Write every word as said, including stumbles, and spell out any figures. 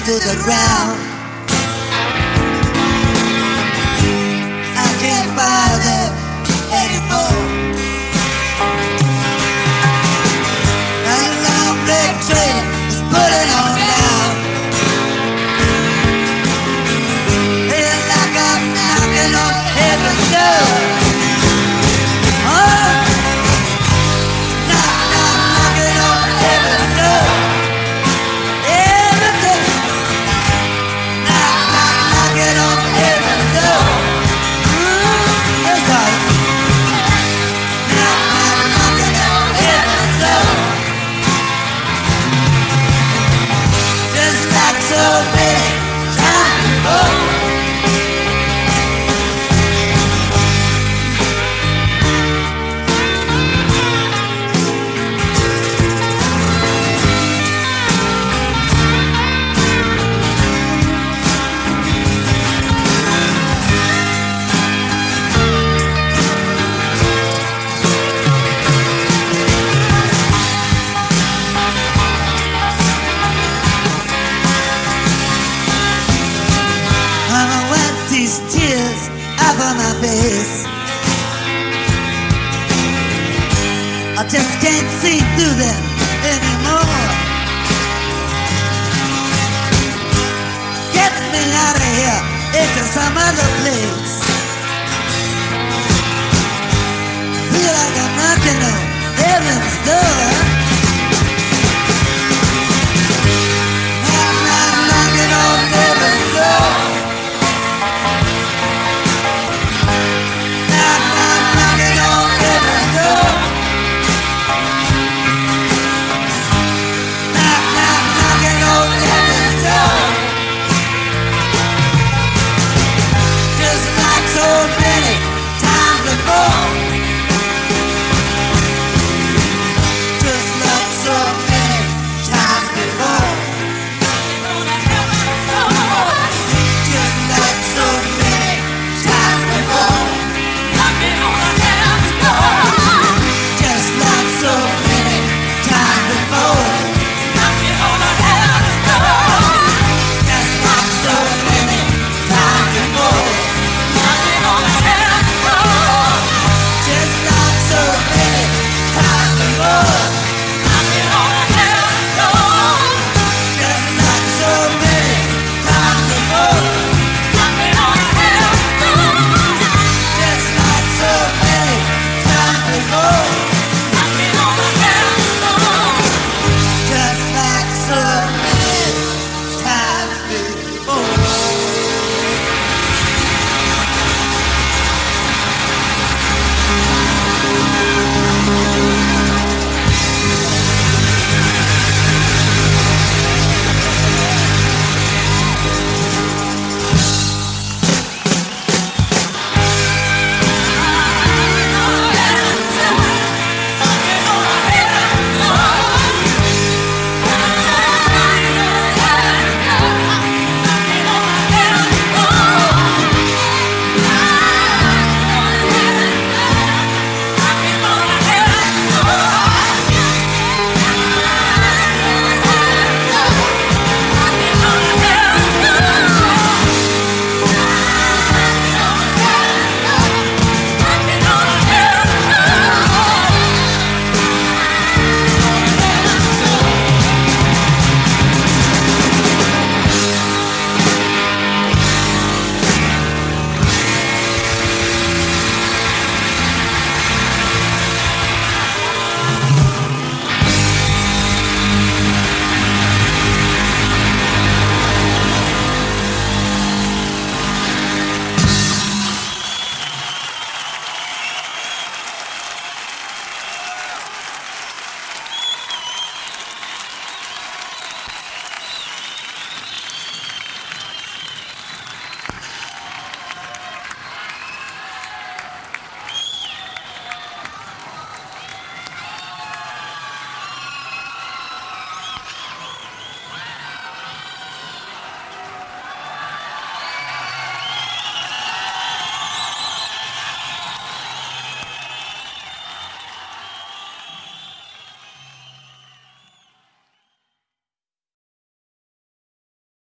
to the ground. I can't buy them anymore. Now the long black train is pulling on down. Feeling like I'm knocking on heaven's door. Oh, knock, knock, knocking on heaven's door. Every day, knock, knock, knocking on heaven's door. Ooh, it's hard. Knock, knock, knocking on heaven's door. Just like so many times before. Mama wiped these tears off of my face. I just can't see through them anymore. Get me out of here into some other place. Feel like I'm knocking on heaven's door.